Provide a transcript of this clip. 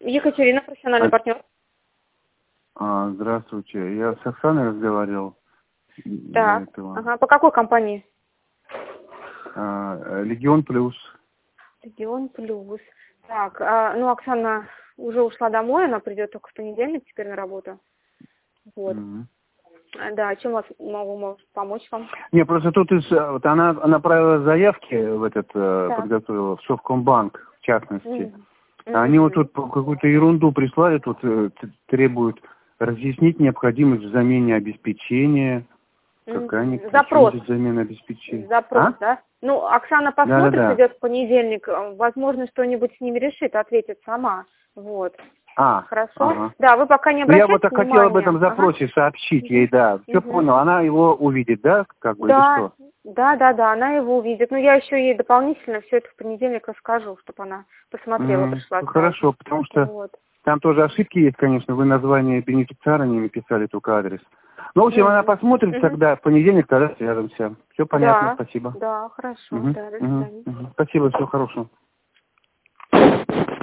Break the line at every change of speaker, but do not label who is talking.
Екатерина, профессиональный партнер.
Здравствуйте. Я с Оксаной разговаривал до
Так,
этого.
ага, по какой компании?
Легион Плюс.
Регион Плюс. Так, ну, Оксана уже ушла домой, она придет только в понедельник теперь на работу. Вот.
Мгм.
Да, чем вас могу помочь вам?
Не, просто тут вот она направила заявки в этот,
Так.
подготовила, в Совкомбанк, в частности.
Мгм.
Они вот тут какую-то ерунду прислали, тут требуют разъяснить необходимость в замене обеспечения. Какая-нибудь
Запрос.
замена обеспечения.
Запрос, да? Ну, Оксана посмотрит,
Да-да-да.
идет в понедельник, возможно, что-нибудь с ними решит, ответит сама. Вот. Хорошо?
Ага.
Да, вы пока не
Ну, я
обращайте
вот так
внимания.
хотел об этом запросе сообщить ей, да. Все понял, она его увидит, да, как бы, или
Да,
что?
да, она его увидит. Но я еще ей дополнительно все это в понедельник расскажу, чтобы она посмотрела, пришла сразу.
Хорошо, потому что
Вот.
там тоже ошибки есть, конечно, вы название бенефициара не написали, только адрес. Ну, в общем, она посмотрит тогда, в понедельник тогда свяжемся. Все понятно, спасибо.
Да, хорошо, да, до свидания.
Спасибо, всего хорошего.